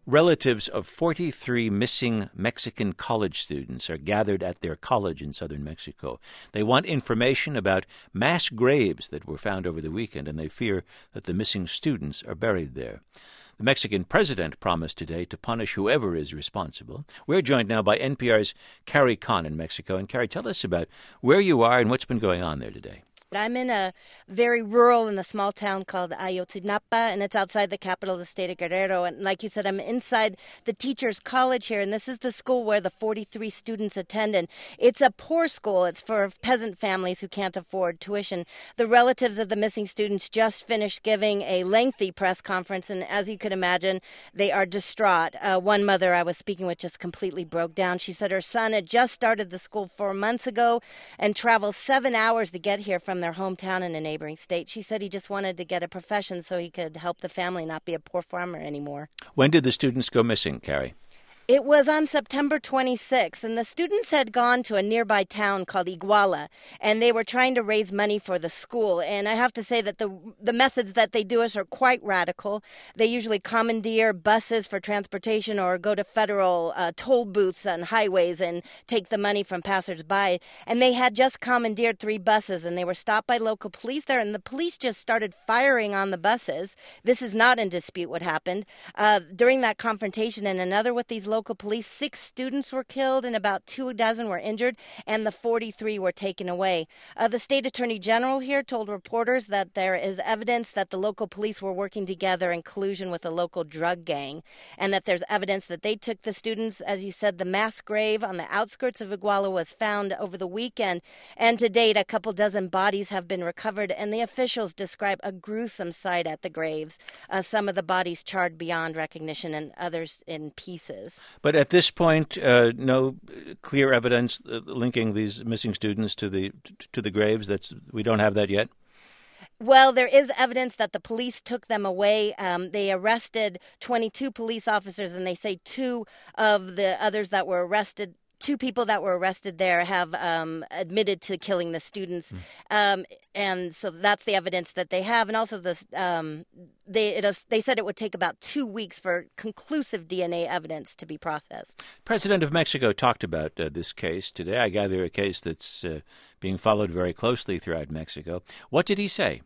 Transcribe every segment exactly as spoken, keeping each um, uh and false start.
Relatives of forty-three missing Mexican college students are gathered at their college in southern Mexico. They want information about mass graves that were found over the weekend, and they fear that the missing students are buried there. The Mexican president promised today to punish whoever is responsible. We're joined now by N P R's Carrie Kahn in Mexico. And Carrie, tell us about where you are and what's been going on there today. I'm in a very rural in a small town called Ayotzinapa, and it's outside the capital of the state of Guerrero. And like you said, I'm inside the teachers' college here, and this is the school where the forty-three students attend. And it's a poor school. It's for peasant families who can't afford tuition. The relatives of the missing students just finished giving a lengthy press conference, and as you could imagine, they are distraught. Uh, one mother I was speaking with just completely broke down. She said her son had just started the school four months ago and traveled seven hours to get here from their hometown in a neighboring state. She said he just wanted to get a profession so he could help the family not be a poor farmer anymore. When did the students go missing, Carrie? It was on September twenty-sixth, and the students had gone to a nearby town called Iguala, and they were trying to raise money for the school. And I have to say that the the methods that they do us are quite radical. They usually commandeer buses for transportation or go to federal uh, toll booths on highways and take the money from passersby. And they had just commandeered three buses, and they were stopped by local police there, and the police just started firing on the buses. This is not in dispute what happened. Uh, during that confrontation and another with these local police, six students were killed and about two dozen were injured, and the forty-three were taken away. Uh, the state attorney general here told reporters that there is evidence that the local police were working together in collusion with a local drug gang, and that there's evidence that they took the students. As you said, the mass grave on the outskirts of Iguala was found over the weekend, and to date, a couple dozen bodies have been recovered, and the officials describe a gruesome sight at the graves. Uh, some of the bodies charred beyond recognition and others in pieces. But at this point, uh, no clear evidence uh, linking these missing students to the to the graves. That's we don't have that yet. Well, there is evidence that the police took them away. Um, they arrested twenty-two police officers, and they say two of the others that were arrested. Two people that were arrested there have um, admitted to killing the students, mm. um, and so that's the evidence that they have. And also, the um, they it was, they said it would take about two weeks for conclusive D N A evidence to be processed. President of Mexico talked about uh, this case today. I gather a case that's uh, being followed very closely throughout Mexico. What did he say?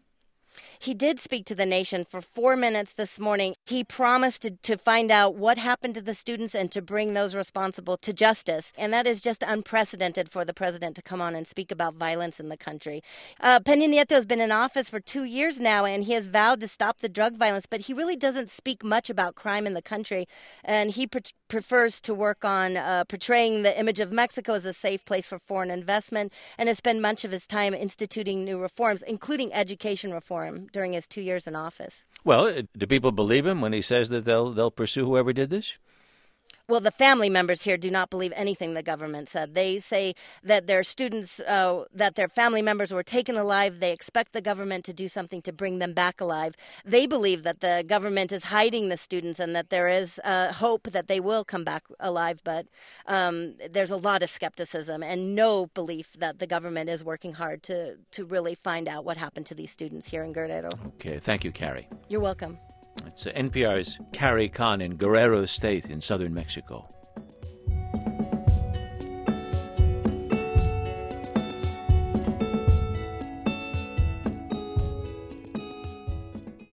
He did speak to the nation for four minutes this morning. He promised to, to find out what happened to the students and to bring those responsible to justice. And that is just unprecedented for the president to come on and speak about violence in the country. Uh, Peña Nieto has been in office for two years now, and he has vowed to stop the drug violence, but he really doesn't speak much about crime in the country. And he pre- prefers to work on uh, portraying the image of Mexico as a safe place for foreign investment, and has spent much of his time instituting new reforms, including education reform, during his two years in office. Well, do people believe him when he says that they'll they'll pursue whoever did this? Well, the family members here do not believe anything the government said. They say that their students, uh, that their family members were taken alive. They expect the government to do something to bring them back alive. They believe that the government is hiding the students and that there is uh, hope that they will come back alive. But um, there's a lot of skepticism and no belief that the government is working hard to, to really find out what happened to these students here in Guerrero. Okay. Thank you, Carrie. You're welcome. It's N P R's Carrie Kahn in Guerrero State in southern Mexico.